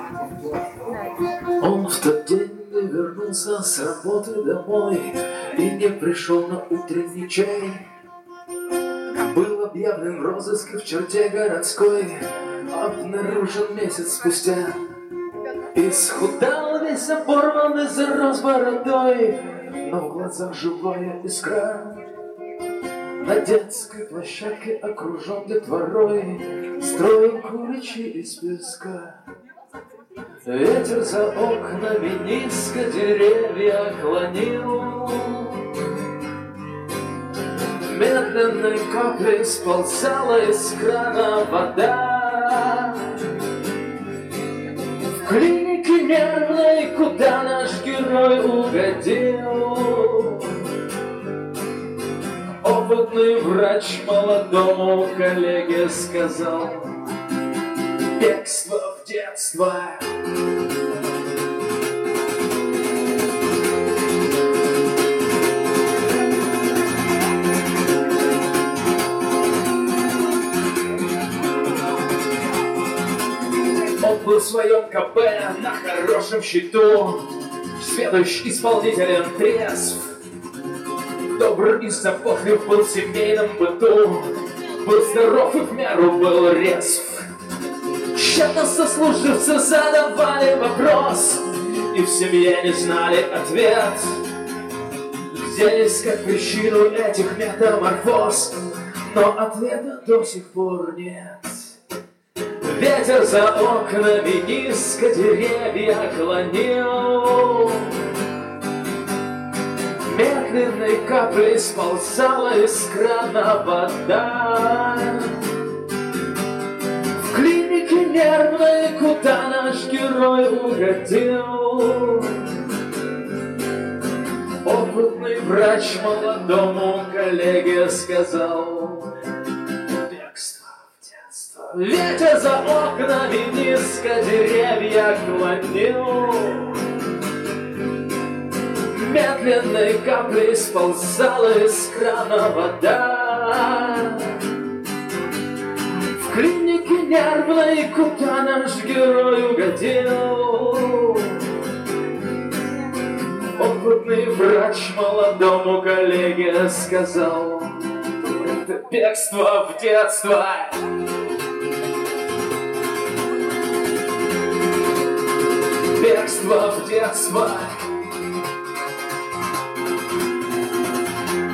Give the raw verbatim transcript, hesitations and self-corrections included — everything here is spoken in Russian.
Он в тот день не вернулся с работы домой и не пришел на утренний чай. Был объявлен розыск в черте городской, обнаружен месяц спустя. Исхудал весь, оборванный, зарос бородой, но в глазах живая искра. На детской площадке, окружен детворой, строил куличи из песка. Ветер за окнами низко деревья клонил, медленной каплей сползала из крана вода. В клинике нервной, куда наш герой угодил, опытный врач молодому коллеге сказал: бегство в детство. Он был в своем КП на хорошем счету, сведущ, исполнителен, трезв, добр и заботлив был в семейном быту, был здоров и в меру был резв. Тщетно сослуживцы задавали вопрос, и в семье не знали ответ. Где искать причину этих метаморфоз, но ответа до сих пор нет. Ветер за окнами низко деревья клонил, медленной каплей сползала из крана вода. В клинике нервной, куда наш герой угодил, опытный врач молодому коллеге сказал: бегство в детство. Ветер за окнами низко деревья клонил, медленной каплей сползала из крана вода. В клинике нервной, куда наш герой угодил, опытный врач молодому коллеге сказал: это бегство в детство. Бегство в детство.